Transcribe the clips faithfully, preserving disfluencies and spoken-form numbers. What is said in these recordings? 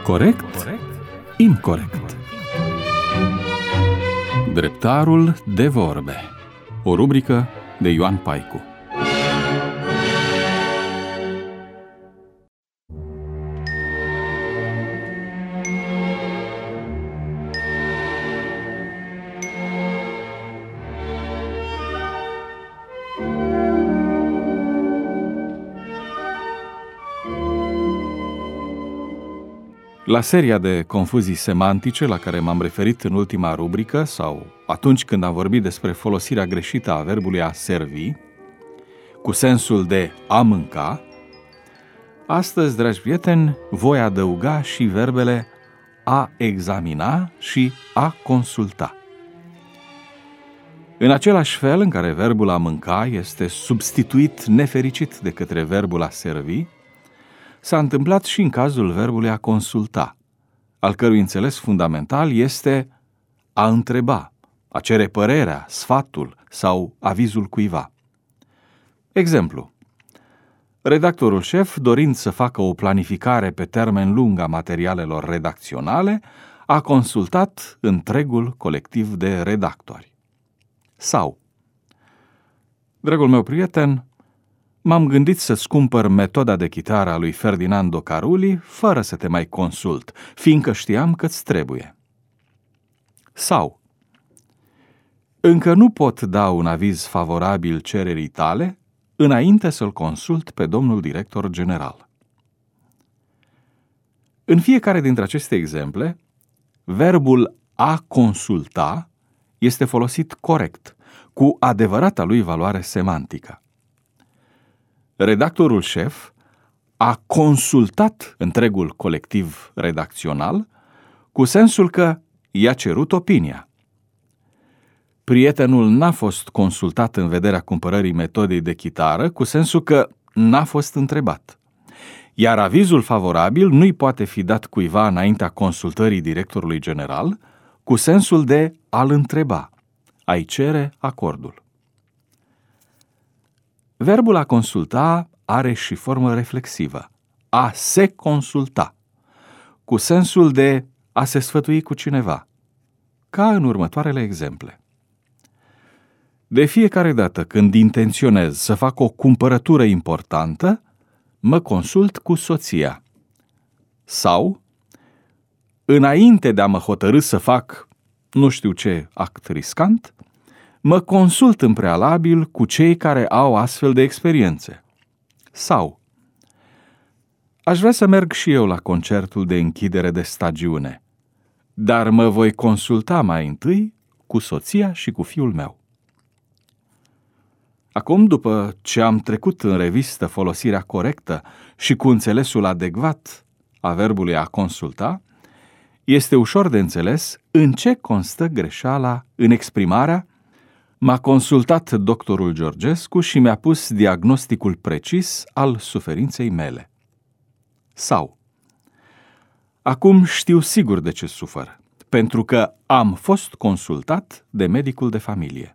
Corect? Incorect. Dreptarul de vorbe. O rubrică de Ioan Paicu. La seria de confuzii semantice la care m-am referit în ultima rubrică, sau atunci când am vorbit despre folosirea greșită a verbului a servi, cu sensul de a mânca, astăzi, dragi prieteni, voi adăuga și verbele a examina și a consulta. În același fel în care verbul a mânca este substituit nefericit de către verbul a servi, s-a întâmplat și în cazul verbului a consulta, al cărui înțeles fundamental este a întreba, a cere părerea, sfatul sau avizul cuiva. Exemplu: redactorul șef, dorind să facă o planificare pe termen lung a materialelor redacționale, a consultat întregul colectiv de redactori. Sau: dragul meu prieten, m-am gândit să-ți cumpăr metoda de chitară a lui Ferdinando Carulli fără să te mai consult, fiindcă știam că-ți trebuie. Sau: încă nu pot da un aviz favorabil cererii tale înainte să-l consult pe domnul director general. În fiecare dintre aceste exemple, verbul a consulta este folosit corect, cu adevărata lui valoare semantică. Redactorul șef a consultat întregul colectiv redacțional cu sensul că i-a cerut opinia. Prietenul n-a fost consultat în vederea cumpărării metodei de chitară cu sensul că n-a fost întrebat. Iar avizul favorabil nu-i poate fi dat cuiva înaintea consultării directorului general cu sensul de a-l întreba, a-i cere acordul. Verbul a consulta are și formă reflexivă, a se consulta, cu sensul de a se sfătui cu cineva, ca în următoarele exemple. De fiecare dată când intenționez să fac o cumpărătură importantă, mă consult cu soția. Sau, înainte de a mă hotărî să fac nu știu ce act riscant, mă consult în prealabil cu cei care au astfel de experiențe. Sau: aș vrea să merg și eu la concertul de închidere de stagiune, dar mă voi consulta mai întâi cu soția și cu fiul meu. Acum, după ce am trecut în revistă folosirea corectă și cu înțelesul adecvat a verbului a consulta, este ușor de înțeles în ce constă greșeala în exprimarea m-a consultat doctorul Georgescu și mi-a pus diagnosticul precis al suferinței mele. Sau: acum știu sigur de ce sufăr, pentru că am fost consultat de medicul de familie.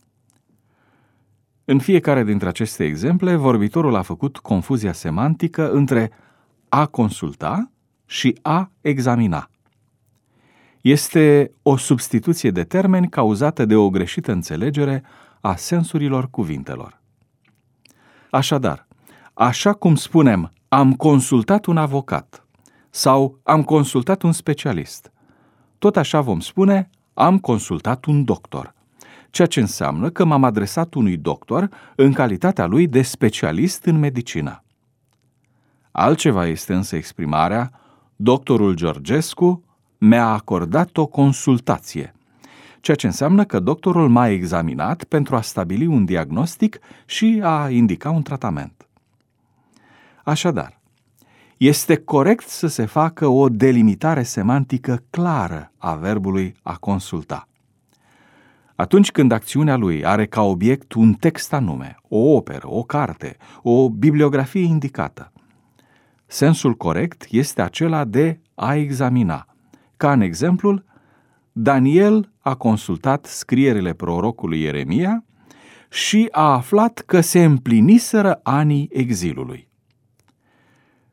În fiecare dintre aceste exemple, vorbitorul a făcut confuzia semantică între a consulta și a examina. Este o substituție de termeni cauzată de o greșită înțelegere a sensurilor cuvintelor. Așadar, așa cum spunem am consultat un avocat sau am consultat un specialist, tot așa vom spune am consultat un doctor, ceea ce înseamnă că m-am adresat unui doctor în calitatea lui de specialist în medicină. Altceva este însă exprimarea doctorul Georgescu mi-a acordat o consultație, ceea ce înseamnă că doctorul m-a examinat pentru a stabili un diagnostic și a indica un tratament. Așadar, este corect să se facă o delimitare semantică clară a verbului a consulta. Atunci când acțiunea lui are ca obiect un text anume, o operă, o carte, o bibliografie indicată, sensul corect este acela de a examina, ca în exemplul: Daniel a consultat scrierile prorocului Ieremia și a aflat că se împliniseră anii exilului.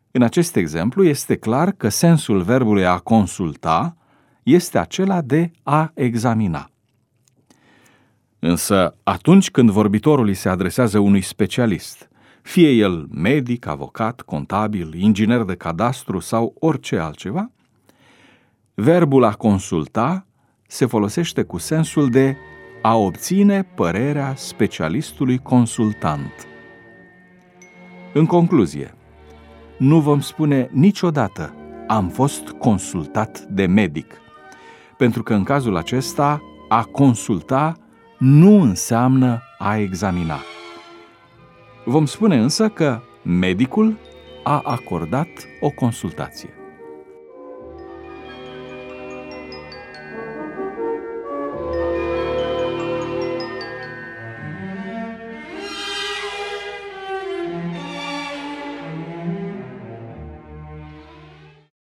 În acest exemplu este clar că sensul verbului a consulta este acela de a examina. Însă, atunci când vorbitorul îi se adresează unui specialist, fie el medic, avocat, contabil, inginer de cadastru sau orice altceva, verbul a consulta se folosește cu sensul de a obține părerea specialistului consultant. În concluzie, nu vom spune niciodată am fost consultat de medic, pentru că în cazul acesta a consulta nu înseamnă a examina. Vom spune însă că medicul a acordat o consultație.